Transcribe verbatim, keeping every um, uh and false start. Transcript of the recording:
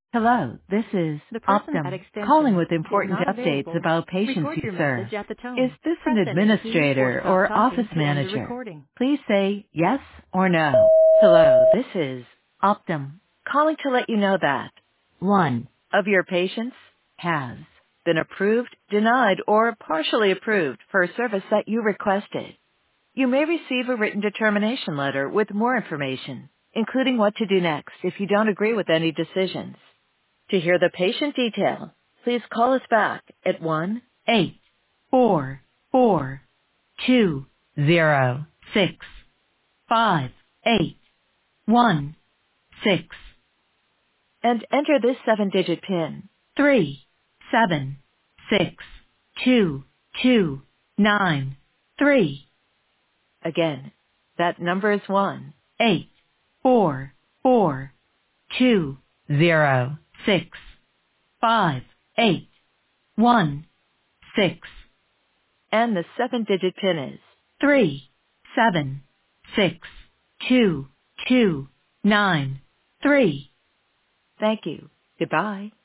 Hello, this is The person at Optum, calling extension with is important not updates available. about patients Record you your serve. message at the Is tone. this an Press any key or administrator stop or office talking to end the manager? recording. Please say yes or no. Hello, this is Optum, calling to let you know that one of your patients has been approved, denied, or partially approved for a service that you requested. You may receive a written determination letter with more information, including what to do next if you don't agree with any decisions. To hear the patient detail, please call us back at one eight four four two zero six five eight one six and enter this seven-digit PIN. Three seven six two two nine three. Again, that number is one eight four four two zero six five eight one six. And the seven-digit PIN is three seven six two two nine three. Thank you. Goodbye.